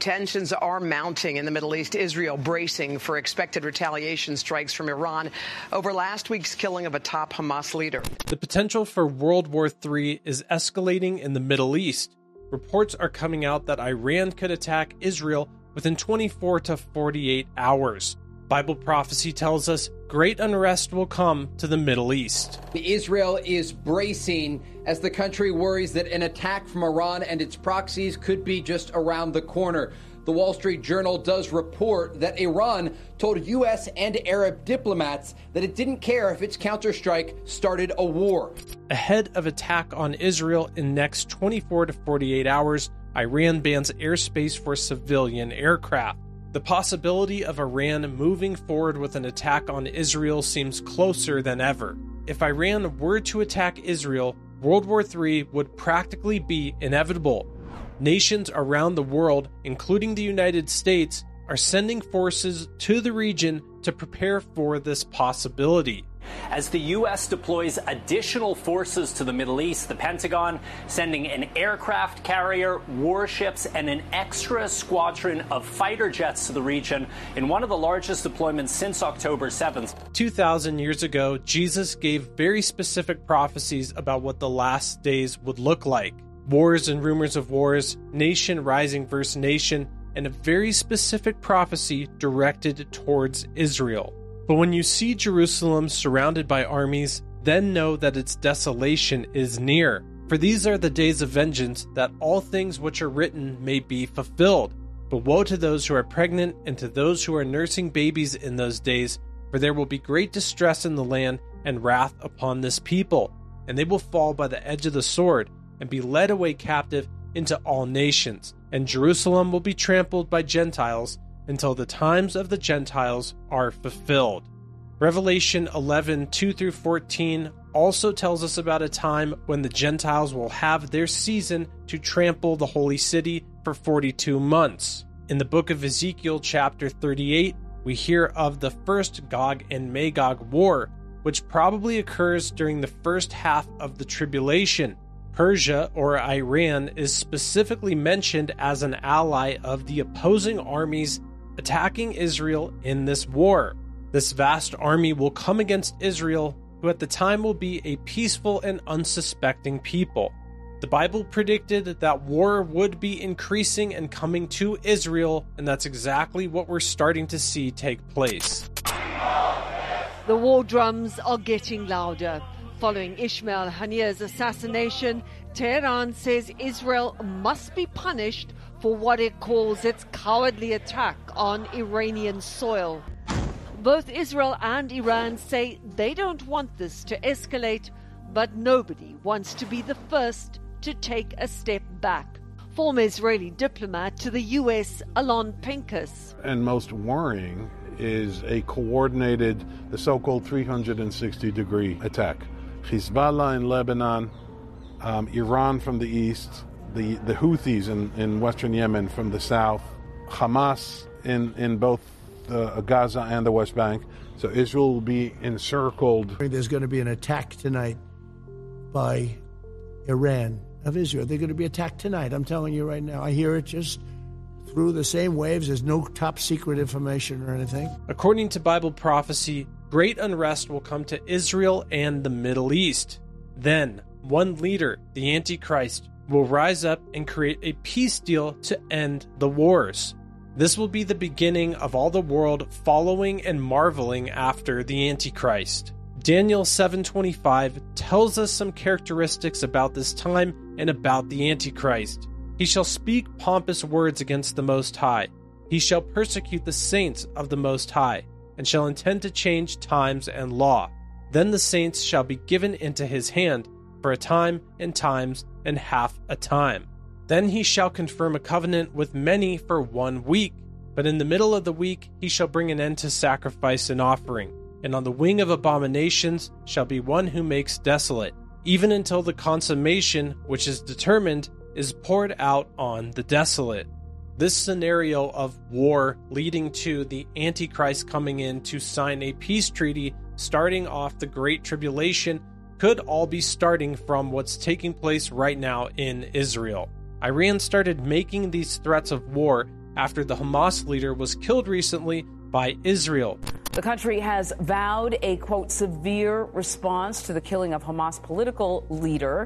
Tensions are mounting in the Middle East. Israel bracing for expected retaliation strikes from Iran over last week's killing of a top Hamas leader. The potential for World War III is escalating in the Middle East. Reports are coming out that Iran could attack Israel within 24 to 48 hours. Bible prophecy tells us great unrest will come to the Middle East. Israel is bracing as the country worries that an attack from Iran and its proxies could be just around the corner. The Wall Street Journal does report that Iran told U.S. and Arab diplomats that it didn't care if its counterstrike started a war. Ahead of attack on Israel in next 24 to 48 hours, Iran bans airspace for civilian aircraft. The possibility of Iran moving forward with an attack on Israel seems closer than ever. If Iran were to attack Israel, World War III would practically be inevitable. Nations around the world, including the United States, are sending forces to the region to prepare for this possibility. As the U.S. deploys additional forces to the Middle East, the Pentagon sending an aircraft carrier, warships, and an extra squadron of fighter jets to the region in one of the largest deployments since October 7th. 2,000 years ago, Jesus gave very specific prophecies about what the last days would look like. Wars and rumors of wars, nation rising versus nation, and a very specific prophecy directed towards Israel. But when you see Jerusalem surrounded by armies, then know that its desolation is near. For these are the days of vengeance, that all things which are written may be fulfilled. But woe to those who are pregnant and to those who are nursing babies in those days, for there will be great distress in the land and wrath upon this people, and they will fall by the edge of the sword and be led away captive into all nations, and Jerusalem will be trampled by Gentiles until the times of the Gentiles are fulfilled. Revelation 11:2-14 also tells us about a time when the Gentiles will have their season to trample the holy city for 42 months. In the book of Ezekiel chapter 38, we hear of the first Gog and Magog war, which probably occurs during the first half of the tribulation. Persia, or Iran, is specifically mentioned as an ally of the opposing armies attacking Israel in this war. This vast army will come against Israel, who at the time will be a peaceful and unsuspecting people. The Bible predicted that war would be increasing and coming to Israel, and that's exactly what we're starting to see take place. The war drums are getting louder. Following Ismail Haniyeh's assassination, Tehran says Israel must be punished for what it calls its cowardly attack on Iranian soil. Both Israel and Iran say they don't want this to escalate, but nobody wants to be the first to take a step back. Former Israeli diplomat to the U.S., Alon Pincus. And most worrying is a coordinated, the so-called 360-degree attack. Hezbollah in Lebanon, Iran from the east, the Houthis in western Yemen from the south, Hamas in both Gaza and the West Bank. So Israel will be encircled. There's going to be an attack tonight by Iran of Israel. They're going to be attacked tonight. I'm telling you right now. I hear it just through the same waves. There's no top secret information or anything. According to Bible prophecy, great unrest will come to Israel and the Middle East. Then, one leader, the Antichrist, will rise up and create a peace deal to end the wars. This will be the beginning of all the world following and marveling after the Antichrist. Daniel 7:25 tells us some characteristics about this time and about the Antichrist. He shall speak pompous words against the Most High. He shall persecute the saints of the Most High, and shall intend to change times and law. Then the saints shall be given into his hand for a time and times and half a time. Then he shall confirm a covenant with many for 1 week. But in the middle of the week he shall bring an end to sacrifice and offering. And on the wing of abominations shall be one who makes desolate, even until the consummation, which is determined, is poured out on the desolate. This scenario of war leading to the Antichrist coming in to sign a peace treaty starting off the Great Tribulation could all be starting from what's taking place right now in Israel. Iran started making these threats of war after the Hamas leader was killed recently by Israel. The country has vowed a, quote, severe response to the killing of a Hamas political leader,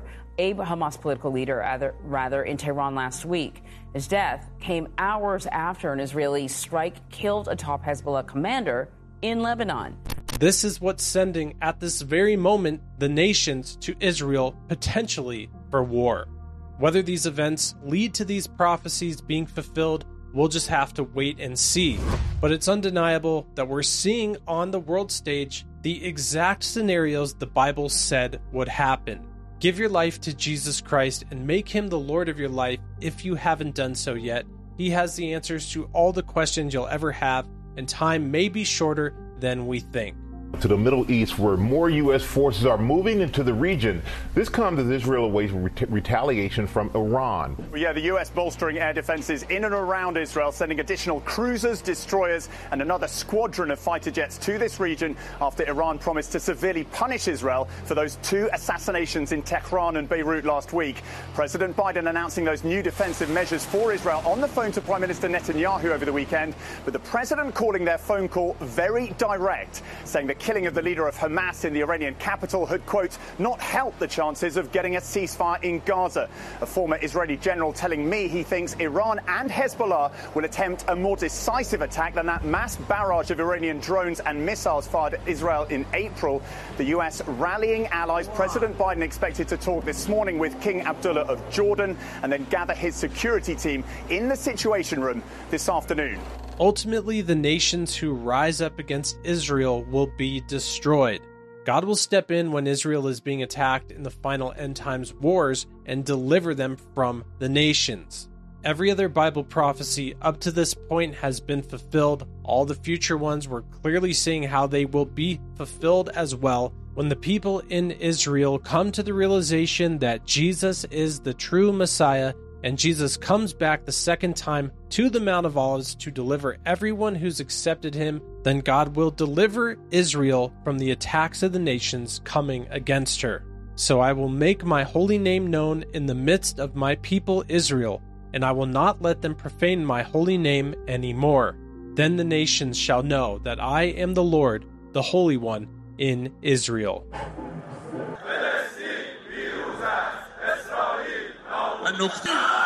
in Tehran last week. His death came hours after an Israeli strike killed a top Hezbollah commander in Lebanon. This is what's sending, at this very moment, the nations to Israel, potentially for war. Whether these events lead to these prophecies being fulfilled, we'll just have to wait and see. But it's undeniable that we're seeing on the world stage the exact scenarios the Bible said would happen. Give your life to Jesus Christ and make him the Lord of your life if you haven't done so yet. He has the answers to all the questions you'll ever have, and time may be shorter than we think. To the Middle East, where more U.S. forces are moving into the region. This comes as Israel awaits retaliation from Iran. Well, yeah, the U.S. bolstering air defenses in and around Israel, sending additional cruisers, destroyers, and another squadron of fighter jets to this region after Iran promised to severely punish Israel for those 2 assassinations in Tehran and Beirut last week. President Biden announcing those new defensive measures for Israel on the phone to Prime Minister Netanyahu over the weekend, with the president calling their phone call very direct, saying that killing of the leader of Hamas in the Iranian capital had, quote, not helped the chances of getting a ceasefire in Gaza. A former Israeli general telling me he thinks Iran and Hezbollah will attempt a more decisive attack than that mass barrage of Iranian drones and missiles fired at Israel in April. The U.S. rallying allies. President Biden expected to talk this morning with King Abdullah of Jordan and then gather his security team in the Situation Room this afternoon. Ultimately, the nations who rise up against Israel will be destroyed. God will step in when Israel is being attacked in the final end times wars and deliver them from the nations. Every other Bible prophecy up to this point has been fulfilled. All the future ones we're clearly seeing how they will be fulfilled as well when the people in Israel come to the realization that Jesus is the true Messiah. And Jesus comes back the second time to the Mount of Olives to deliver everyone who's accepted him. Then God will deliver Israel from the attacks of the nations coming against her. So I will make my holy name known in the midst of my people Israel, and I will not let them profane my holy name anymore. Then the nations shall know that I am the Lord, the Holy One in Israel. הנוקבים